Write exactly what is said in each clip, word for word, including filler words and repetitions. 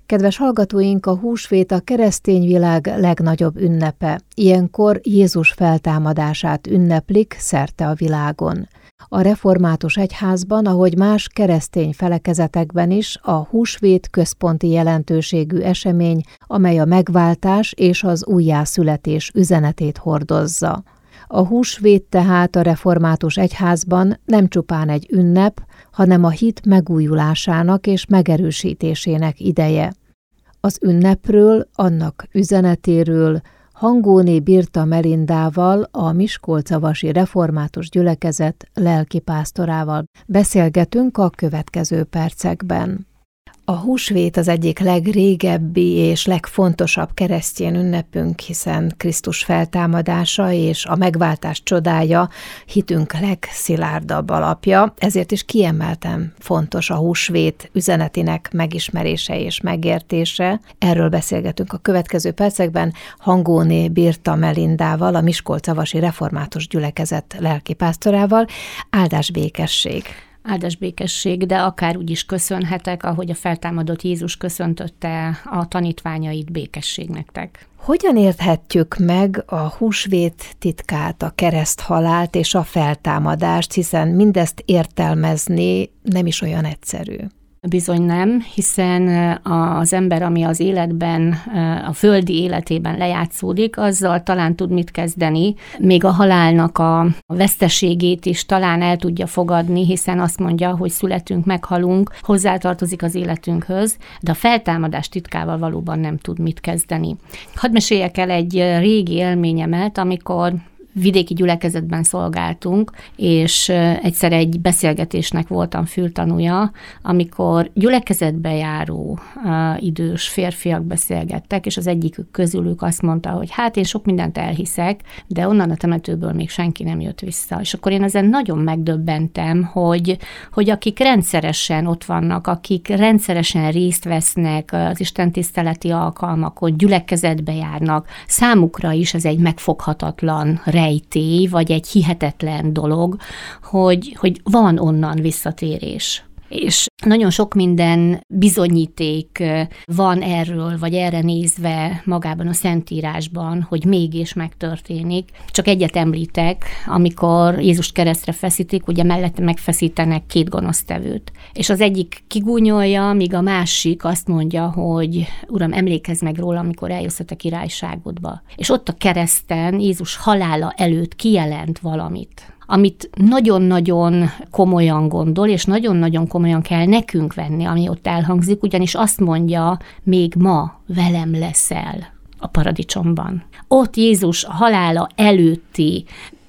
Kedves hallgatóink, a húsvét a keresztény világ legnagyobb ünnepe. Ilyenkor Jézus feltámadását ünneplik szerte a világon. A református egyházban, ahogy más keresztény felekezetekben is, a húsvét központi jelentőségű esemény, amely a megváltás és az újjászületés üzenetét hordozza. A húsvét tehát a református egyházban nem csupán egy ünnep, hanem a hit megújulásának és megerősítésének ideje. Az ünnepről, annak üzenetéről Hangóné Birta Melindával, a Miskolcavasi Református Gyülekezet lelkipásztorával beszélgetünk a következő percekben. A húsvét az egyik legrégebbi és legfontosabb keresztény ünnepünk, hiszen Krisztus feltámadása és a megváltás csodája hitünk legszilárdabb alapja, ezért is kiemelten fontos a húsvét üzenetének megismerése és megértése. Erről beszélgetünk a következő percekben Hangóné Birta Melindával, a Miskolcavasi Református Gyülekezet lelkipásztorával. Áldás békesség! Áldás békesség, de akár úgy is köszönhetek, ahogy a feltámadott Jézus köszöntötte a tanítványait, békesség nektek. Hogyan érthetjük meg a húsvét titkát, a kereszthalált és a feltámadást, hiszen mindezt értelmezni nem is olyan egyszerű? Bizony nem, hiszen az ember, ami az életben, a földi életében lejátszódik, azzal talán tud mit kezdeni, még a halálnak a veszteségét is talán el tudja fogadni, hiszen azt mondja, hogy születünk, meghalunk, hozzátartozik az életünkhöz, de a feltámadás titkával valóban nem tud mit kezdeni. Hadd meséljek el egy régi élményemet, amikor vidéki gyülekezetben szolgáltunk, és egyszer egy beszélgetésnek voltam fültanúja, amikor gyülekezetbe járó uh, idős férfiak beszélgettek, és az egyikük közülük azt mondta, hogy hát én sok mindent elhiszek, de onnan a temetőből még senki nem jött vissza. És akkor én ezen nagyon megdöbbentem, hogy, hogy akik rendszeresen ott vannak, akik rendszeresen részt vesznek az istentiszteleti alkalmakon, gyülekezetbe járnak, számukra is ez egy megfoghatatlan rejtély, vagy egy hihetetlen dolog, hogy, hogy van onnan visszatérés. És nagyon sok minden bizonyíték van erről, vagy erre nézve magában a Szentírásban, hogy mégis megtörténik. Csak egyet említek, amikor Jézust keresztre feszítik, ugye mellette megfeszítenek két gonosztevőt. És az egyik kigúnyolja, míg a másik azt mondja, hogy Uram, emlékezz meg róla, amikor eljössz a te királyságodba. És ott a kereszten Jézus halála előtt kijelent valamit, amit nagyon-nagyon komolyan gondol, és nagyon-nagyon komolyan kell nekünk venni, ami ott elhangzik, ugyanis azt mondja, még ma velem leszel a paradicsomban. Ott Jézus halála előtti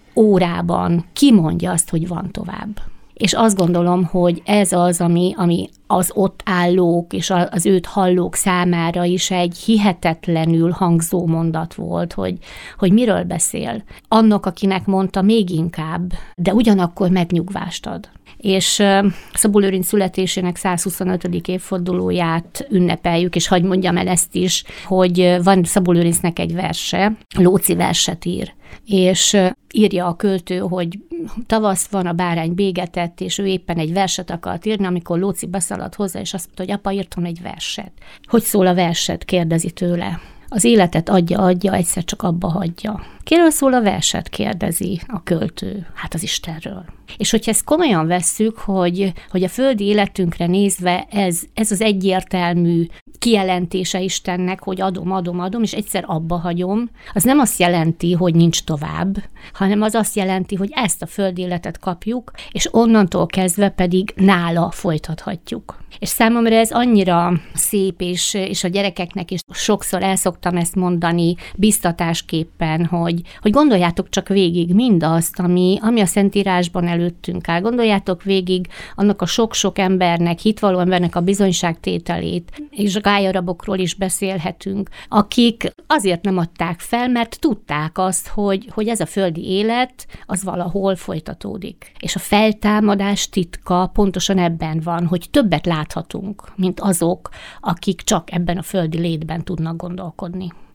órában kimondja azt, hogy van tovább. És azt gondolom, hogy ez az, ami, ami az ott állók és az őt hallók számára is egy hihetetlenül hangzó mondat volt, hogy, hogy miről beszél. Annak, akinek mondta, még inkább, de ugyanakkor megnyugvást ad. És Szabó Lőrinc születésének százhuszonötödik évfordulóját ünnepeljük, és hadd mondjam el ezt is, hogy van Szabó Lőrincnek egy verse, Lóci verset ír, és írja a költő, hogy tavasz van, a bárány bégetett, és ő éppen egy verset akart írni, amikor Lóci beszaladt hozzá, és azt mondta, hogy apa, írtam egy verset. Hogy szól a verset? Kérdezi tőle. Az életet adja, adja, egyszer csak abba hagyja. Kiről szól a verset? Kérdezi a költő. Hát az Istenről. És hogyha ezt komolyan vesszük, hogy, hogy a földi életünkre nézve ez, ez az egyértelmű kijelentése Istennek, hogy adom, adom, adom, és egyszer abba hagyom, az nem azt jelenti, hogy nincs tovább, hanem az azt jelenti, hogy ezt a földi életet kapjuk, és onnantól kezdve pedig nála folytathatjuk. És számomra ez annyira szép, és, és a gyerekeknek is sokszor el szoktam ezt mondani biztatásképpen, hogy, hogy gondoljátok csak végig mindazt, ami, ami a Szentírásban előttünk áll. Gondoljátok végig annak a sok-sok embernek, hitvaló embernek a bizonyságtételét, és a gályaarabokról is beszélhetünk, akik azért nem adták fel, mert tudták azt, hogy, hogy ez a földi élet, az valahol folytatódik. És a feltámadás titka pontosan ebben van, hogy többet láthatunk, mint azok, akik csak ebben a földi létben tudnak gondolkodni.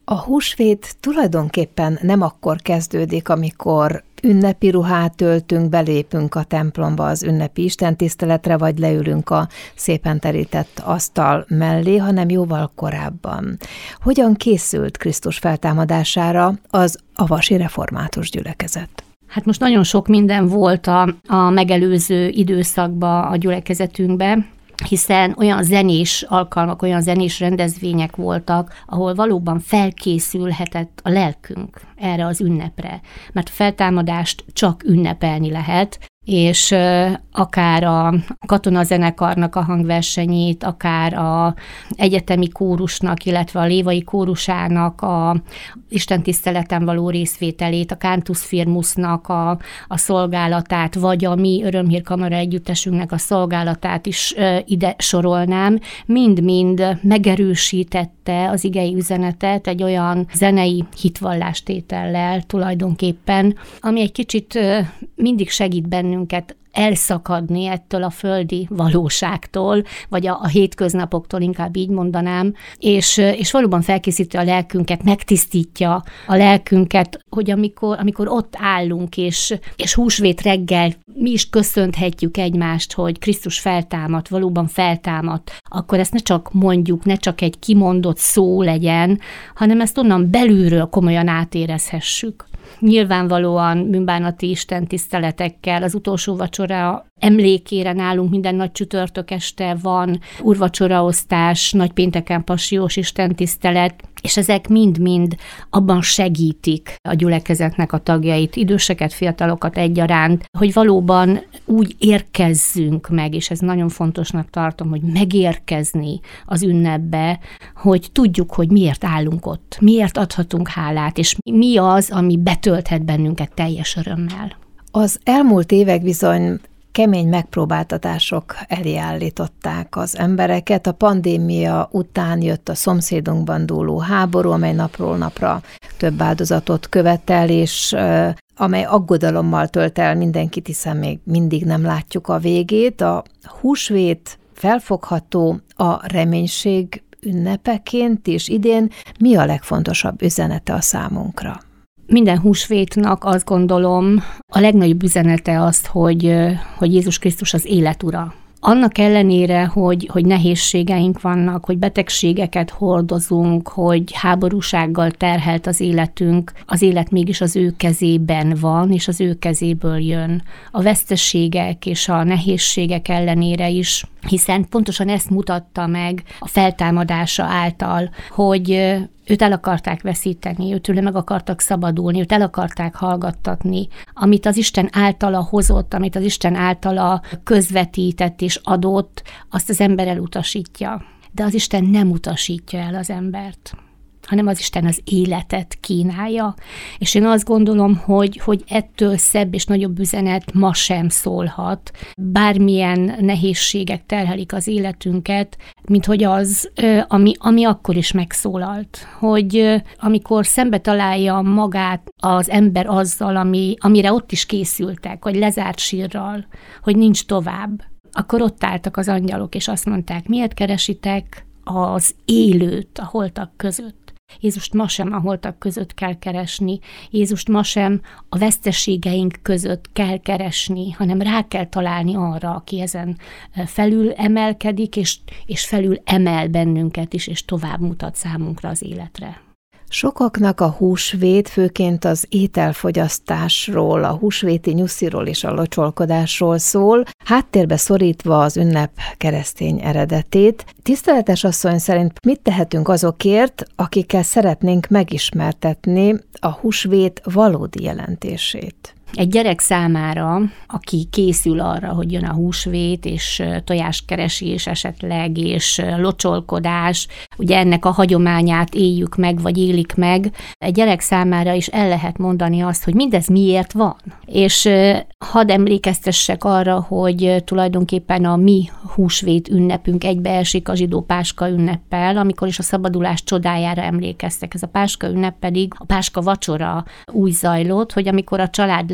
A húsvét tulajdonképpen nem akkor kezdődik, amikor ünnepi ruhát öltünk, belépünk a templomba az ünnepi istentiszteletre, vagy leülünk a szépen terített asztal mellé, hanem jóval korábban. Hogyan készült Krisztus feltámadására az avasi református gyülekezet? Hát most nagyon sok minden volt a, a megelőző időszakban a gyülekezetünkben, hiszen olyan zenés alkalmak, olyan zenés rendezvények voltak, ahol valóban felkészülhetett a lelkünk erre az ünnepre. Mert a feltámadást csak ünnepelni lehet, és akár a katonazenekarnak a hangversenyét, akár a egyetemi kórusnak, illetve a lévai kórusának a istentiszteleten való részvételét, a Cantus Firmusnak a, a szolgálatát, vagy a mi Örömhírkamara együttesünknek a szolgálatát is ide sorolnám, mind-mind megerősítette az igei üzenetet egy olyan zenei hitvallástétellel tulajdonképpen, ami egy kicsit mindig segít bennünket elszakadni ettől a földi valóságtól, vagy a, a hétköznapoktól, inkább így mondanám, és, és valóban felkészíti a lelkünket, megtisztítja a lelkünket, hogy amikor, amikor ott állunk, és, és húsvét reggel mi is köszönhetjük egymást, hogy Krisztus feltámadt, valóban feltámadt, akkor ezt ne csak mondjuk, ne csak egy kimondott szó legyen, hanem ezt onnan belülről komolyan átérezhessük. Nyilvánvalóan bűnbánati istentiszteletekkel, az utolsó vacsora emlékére nálunk minden nagy csütörtök este van úrvacsoraosztás, nagypénteken passiós istentisztelet, és ezek mind-mind abban segítik a gyülekezetnek a tagjait, időseket, fiatalokat egyaránt, hogy valóban úgy érkezzünk meg, és ez nagyon fontosnak tartom, hogy megérkezni az ünnepbe, hogy tudjuk, hogy miért állunk ott, miért adhatunk hálát, és mi az, ami betölthet bennünket teljes örömmel. Az elmúlt évek bizony kemény megpróbáltatások elé állították az embereket. A pandémia után jött a szomszédunkban dúló háború, amely napról napra több áldozatot követel, és amely aggodalommal tölt el mindenkit, hiszen még mindig nem látjuk a végét. A húsvét felfogható a reménység ünnepeként, és idén mi a legfontosabb üzenete a számunkra? Minden húsvétnak azt gondolom, a legnagyobb üzenete azt, hogy, hogy Jézus Krisztus az élet ura. Annak ellenére, hogy, hogy nehézségeink vannak, hogy betegségeket hordozunk, hogy háborúsággal terhelt az életünk, az élet mégis az ő kezében van, és az ő kezéből jön. A veszteségek és a nehézségek ellenére is, hiszen pontosan ezt mutatta meg a feltámadása által, hogy őt el akarták veszíteni, őtől meg akartak szabadulni, őt el akarták hallgattatni. Amit az Isten általa hozott, amit az Isten általa közvetített és adott, azt az ember elutasítja. De az Isten nem utasítja el az embert, hanem az Isten az életet kínálja. És én azt gondolom, hogy, hogy ettől szebb és nagyobb üzenet ma sem szólhat. Bármilyen nehézségek terhelik az életünket, mint hogy az, ami, ami akkor is megszólalt. Hogy amikor szembe találja magát az ember azzal, ami, amire ott is készültek, hogy lezárt sírral, hogy nincs tovább, akkor ott álltak az angyalok, és azt mondták, miért keresitek az élőt a holtak között? Jézust ma sem a holtak között kell keresni, Jézust ma sem a veszteségeink között kell keresni, hanem rá kell találni arra, aki ezen felül emelkedik, és, és felül emel bennünket is, és tovább mutat számunkra az életre. Sokaknak a húsvét főként az ételfogyasztásról, a húsvéti nyusziról és a locsolkodásról szól, háttérbe szorítva az ünnep keresztény eredetét. Tiszteletes asszony szerint mit tehetünk azokért, akikkel szeretnénk megismertetni a húsvét valódi jelentését? Egy gyerek számára, aki készül arra, hogy jön a húsvét, és tojáskeresés esetleg, és locsolkodás, ugye ennek a hagyományát éljük meg, vagy élik meg, egy gyerek számára is el lehet mondani azt, hogy mindez miért van. És hadd emlékeztessek arra, hogy tulajdonképpen a mi húsvét ünnepünk egybeesik a zsidó páska ünneppel, amikor is a szabadulás csodájára emlékeztek. Ez a páska ünnep pedig a páska vacsora úgy zajlott, hogy amikor a család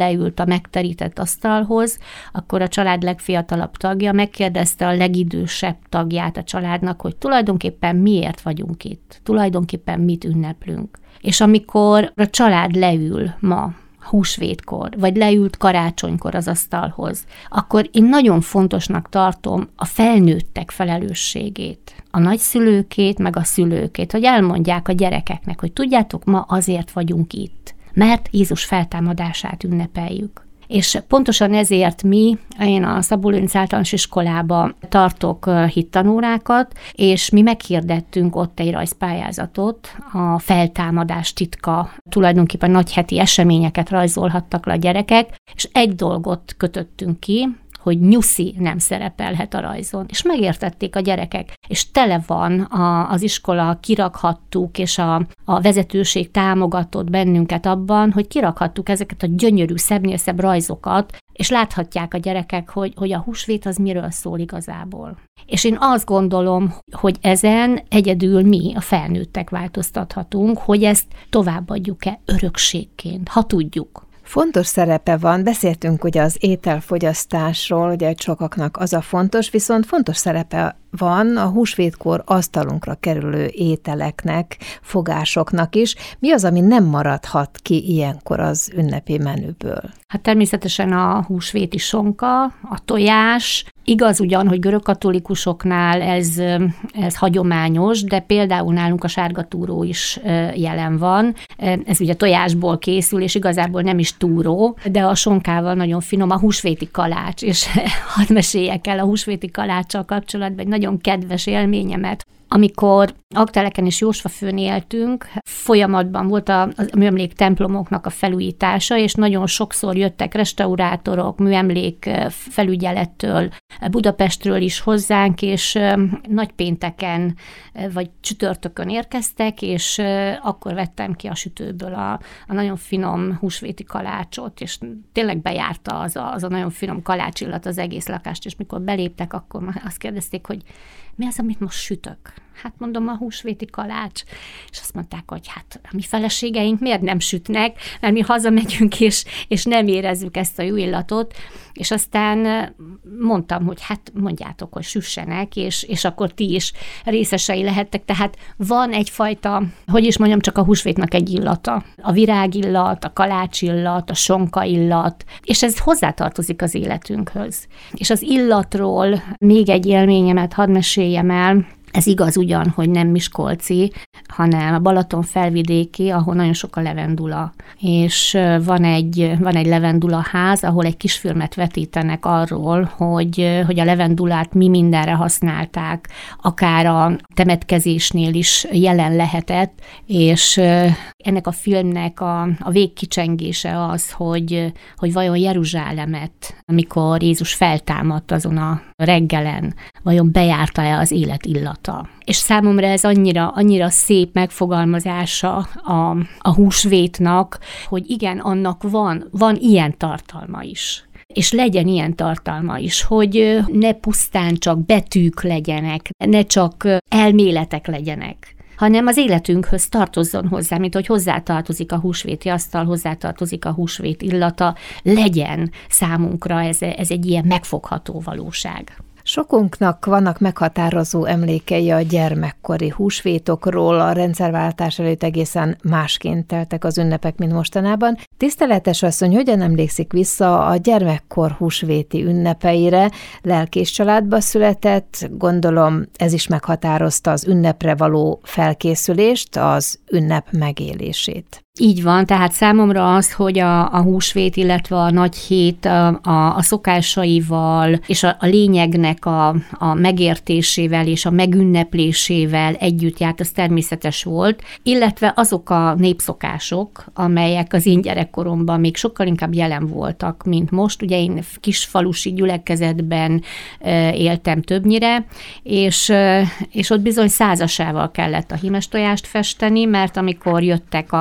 leült a megterített asztalhoz, akkor a család legfiatalabb tagja megkérdezte a legidősebb tagját a családnak, hogy tulajdonképpen miért vagyunk itt, tulajdonképpen mit ünneplünk. És amikor a család leül ma, húsvétkor, vagy leült karácsonykor az asztalhoz, akkor én nagyon fontosnak tartom a felnőttek felelősségét, a nagyszülőkét, meg a szülőkét, hogy elmondják a gyerekeknek, hogy tudjátok, ma azért vagyunk itt, mert Jézus feltámadását ünnepeljük. És pontosan ezért mi, én a Szabó Lőrinc Általános Iskolába tartok hittanórákat, és mi meghirdettünk ott egy rajzpályázatot, a feltámadás titka, tulajdonképpen nagyheti eseményeket rajzolhattak le a gyerekek, és egy dolgot kötöttünk ki, hogy nyuszi nem szerepelhet a rajzon. És megértették a gyerekek, és tele van a, az iskola, kirakhattuk, és a, a vezetőség támogatott bennünket abban, hogy kirakhattuk ezeket a gyönyörű, szebbnél szebb rajzokat, és láthatják a gyerekek, hogy, hogy a húsvét az miről szól igazából. És én azt gondolom, hogy ezen egyedül mi, a felnőttek változtathatunk, hogy ezt továbbadjuk-e örökségként, ha tudjuk. Fontos szerepe van, beszéltünk ugye az ételfogyasztásról, ugye sokaknak az a fontos, viszont fontos szerepe van a húsvétkor asztalunkra kerülő ételeknek, fogásoknak is. Mi az, ami nem maradhat ki ilyenkor az ünnepi menüből? Hát természetesen a húsvéti sonka, a tojás. Igaz ugyan, hogy görögkatolikusoknál ez, ez hagyományos, de például nálunk a sárgatúró is jelen van. Ez ugye tojásból készül, és igazából nem is túró, de a sonkával nagyon finom a húsvéti kalács, és hadd meséljek el a húsvéti kaláccsal kapcsolatban egy nagyon kedves élményemet. Amikor Aggteleken és Jósvafőn éltünk, folyamatban volt a, a műemlék templomoknak a felújítása, és nagyon sokszor jöttek restaurátorok, műemlék felügyelettől, Budapestről is hozzánk, és nagypénteken vagy csütörtökön érkeztek, és akkor vettem ki a sütőből a, a nagyon finom húsvéti kalácsot, és tényleg bejárta az a, az a nagyon finom kalácsillat az egész lakást, és mikor beléptek, akkor azt kérdezték, hogy mi az, amit most sütök? Hát mondom, a húsvéti kalács. És azt mondták, hogy hát a mi feleségeink miért nem sütnek, mert mi hazamegyünk, és, és nem érezzük ezt a jó illatot. És aztán mondtam, hogy hát mondjátok, hogy süssenek, és, és akkor ti is részesei lehettek. Tehát van egyfajta, hogy is mondjam, csak a húsvétnak egy illata. A virágillat, a kalácsillat, a sonkaillat, és ez hozzátartozik az életünkhöz. És az illatról még egy élményemet hadd meséljem el. Ez igaz ugyan, hogy nem miskolci, hanem a Balaton felvidéki, ahol nagyon sok a levendula. És van egy, van egy levendula ház, ahol egy kisfilmet vetítenek arról, hogy, hogy a levendulát mi mindenre használták, akár a temetkezésnél is jelen lehetett, és ennek a filmnek a, a végkicsengése az, hogy, hogy vajon Jeruzsálemet, amikor Jézus feltámadt azon a reggelen, vajon bejárta-e az élet illata. És számomra ez annyira, annyira szép megfogalmazása a, a húsvétnak, hogy igen, annak van, van ilyen tartalma is. És legyen ilyen tartalma is, hogy ne pusztán csak betűk legyenek, ne csak elméletek legyenek, hanem az életünkhöz tartozzon hozzá, mint hogy hozzátartozik a húsvéti asztal, hozzátartozik a húsvét illata, legyen számunkra ez, ez egy ilyen megfogható valóság. Sokunknak vannak meghatározó emlékei a gyermekkori húsvétokról, a rendszerváltás előtt egészen másként teltek az ünnepek, mint mostanában. Tiszteletes asszony, hogyan emlékszik vissza a gyermekkor húsvéti ünnepeire? Lelkész családba született, gondolom ez is meghatározta az ünnepre való felkészülést, az ünnep megélését. Így van, tehát számomra az, hogy a, a húsvét, illetve a nagy hét a, a, a szokásaival és a, a lényegnek a, a megértésével és a megünneplésével együtt járt, az természetes volt, illetve azok a népszokások, amelyek az én gyerekkoromban még sokkal inkább jelen voltak, mint most. Ugye én kisfalusi gyülekezetben e, éltem többnyire, és, e, és ott bizony százasával kellett a hímes tojást festeni, mert amikor jöttek a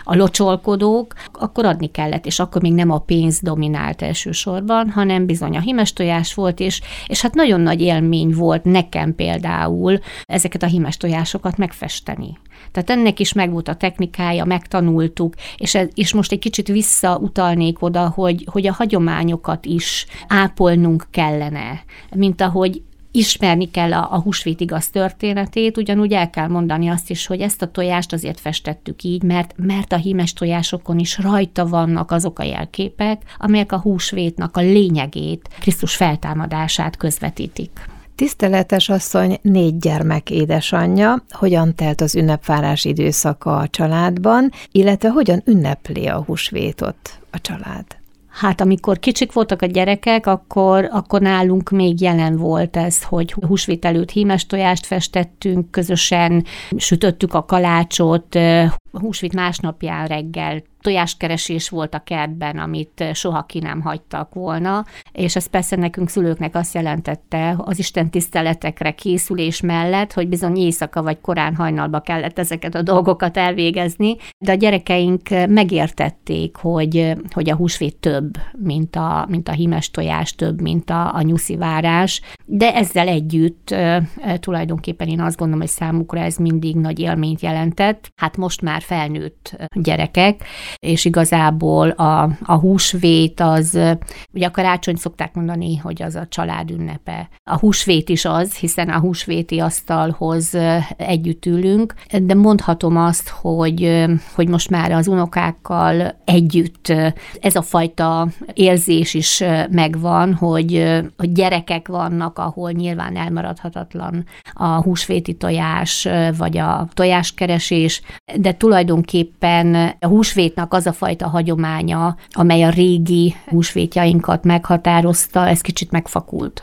a locsolkodók, akkor adni kellett, és akkor még nem a pénz dominált elsősorban, hanem bizony a hímes tojás volt, és, és hát nagyon nagy élmény volt nekem például ezeket a hímes tojásokat megfesteni. Tehát ennek is megvolt a technikája, megtanultuk, és, ez, és most egy kicsit visszautalnék oda, hogy, hogy a hagyományokat is ápolnunk kellene, mint ahogy ismerni kell a, a húsvét igaz történetét, ugyanúgy el kell mondani azt is, hogy ezt a tojást azért festettük így, mert, mert a hímes tojásokon is rajta vannak azok a jelképek, amelyek a húsvétnak a lényegét, Krisztus feltámadását közvetítik. Tiszteletes asszony négy gyermek édesanyja, hogyan telt az ünnepvárás időszaka a családban, illetve hogyan ünnepli a húsvétot a család? Hát amikor kicsik voltak a gyerekek, akkor, akkor nálunk még jelen volt ez, hogy húsvét előtt hímes tojást festettünk, közösen sütöttük a kalácsot, húsvét másnapján reggel tojáskeresés volt a kertben, amit soha ki nem hagytak volna, és ez persze nekünk szülőknek azt jelentette az Isten tiszteletekre készülés mellett, hogy bizony éjszaka vagy korán hajnalba kellett ezeket a dolgokat elvégezni, de a gyerekeink megértették, hogy, hogy a húsvét több, mint a, mint a hímes tojás, több, mint a, a nyuszivárás, de ezzel együtt e, tulajdonképpen én azt gondolom, hogy számukra ez mindig nagy élményt jelentett. Hát most már felnőtt gyerekek, és igazából a, a húsvét az, ugye a karácsony szokták mondani, hogy az a család ünnepe. A húsvét is az, hiszen a húsvéti asztalhoz együtt ülünk, de mondhatom azt, hogy, hogy most már az unokákkal együtt ez a fajta érzés is megvan, hogy, hogy gyerekek vannak, ahol nyilván elmaradhatatlan a húsvéti tojás, vagy a tojáskeresés, de tulajdonképpen a húsvétnak az a fajta hagyománya, amely a régi húsvétjainkat meghatározta, ez kicsit megfakult.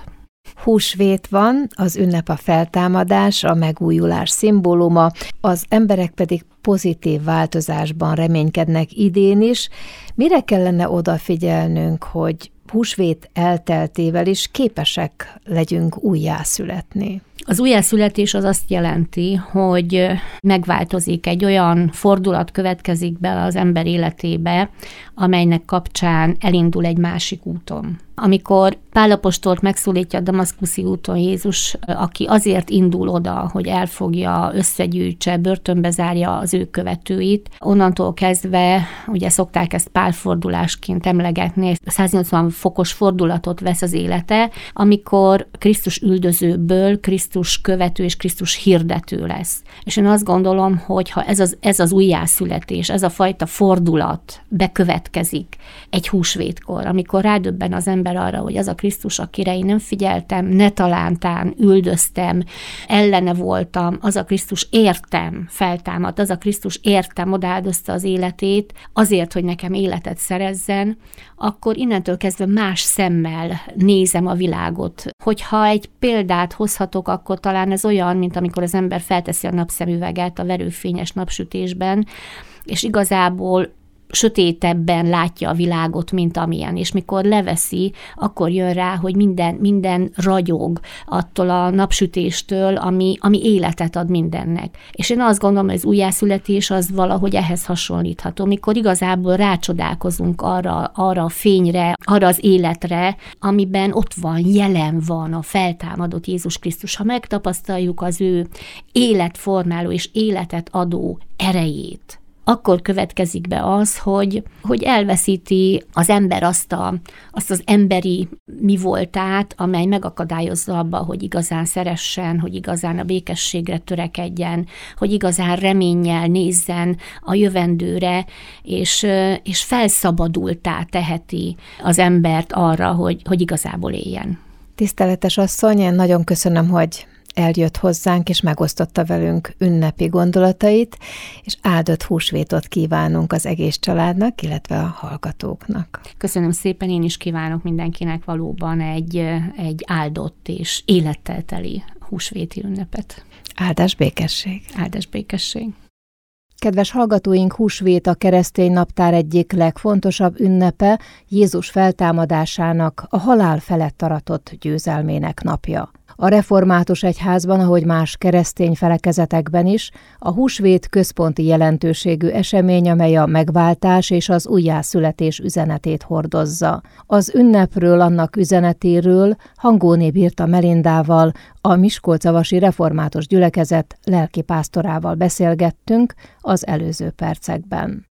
Húsvét van, az ünnep a feltámadás, a megújulás szimbóluma, az emberek pedig pozitív változásban reménykednek idén is. Mire kellene odafigyelnünk, hogy húsvét elteltével is képesek legyünk újjászületni? Az újjászületés az azt jelenti, hogy megváltozik, egy olyan fordulat következik be az ember életébe, amelynek kapcsán elindul egy másik úton. Amikor Pál apostolt megszólítja a damaszkuszi úton Jézus, aki azért indul oda, hogy elfogja, összegyűjtse, börtönbe zárja az ő követőit, onnantól kezdve, ugye szokták ezt pálfordulásként emlegetni, száznyolcvan fokos fordulatot vesz az élete, amikor Krisztus üldözőből Krisztus követő és Krisztus hirdető lesz. És én azt gondolom, hogy ha ez az, ez az újjászületés, ez a fajta fordulat bekövetkezik egy húsvétkor, amikor rádöbben az ember arra, hogy az a Krisztus, akire én nem figyeltem, ne talántán, üldöztem, ellene voltam, az a Krisztus értem, feltámadt, az a Krisztus értem, odaáldozta az életét, azért, hogy nekem életet szerezzen, akkor innentől kezdve más szemmel nézem a világot. Hogyha egy példát hozhatok, akkor talán ez olyan, mint amikor az ember felteszi a napszemüveget a verőfényes napsütésben, és igazából sötétebben látja a világot, mint amilyen, és mikor leveszi, akkor jön rá, hogy minden, minden ragyog attól a napsütéstől, ami, ami életet ad mindennek. És én azt gondolom, hogy az újjászületés az valahogy ehhez hasonlítható, mikor igazából rácsodálkozunk arra, arra a fényre, arra az életre, amiben ott van, jelen van a feltámadott Jézus Krisztus. Ha megtapasztaljuk az ő életformáló és életet adó erejét, akkor következik be az, hogy, hogy elveszíti az ember azt, a, azt az emberi mi voltát, amely megakadályozza abba, hogy igazán szeressen, hogy igazán a békességre törekedjen, hogy igazán reménnyel nézzen a jövendőre, és, és felszabadultá teheti az embert arra, hogy, hogy igazából éljen. Tiszteletes asszony, én nagyon köszönöm, hogy eljött hozzánk, és megosztotta velünk ünnepi gondolatait, és áldott húsvétot kívánunk az egész családnak, illetve a hallgatóknak. Köszönöm szépen, én is kívánok mindenkinek valóban egy, egy áldott és élettel teli húsvéti ünnepet. Áldás békesség! Áldás békesség! Kedves hallgatóink, húsvét a keresztény naptár egyik legfontosabb ünnepe, Jézus feltámadásának, a halál felett aratott győzelmének napja. A református egyházban, ahogy más keresztény felekezetekben is, a húsvét központi jelentőségű esemény, amely a megváltás és az újjászületés üzenetét hordozza. Az ünnepről, annak üzenetéről Hangóné Birta Melindával, a miskolcavasi református gyülekezet lelkipásztorával beszélgettünk az előző percekben.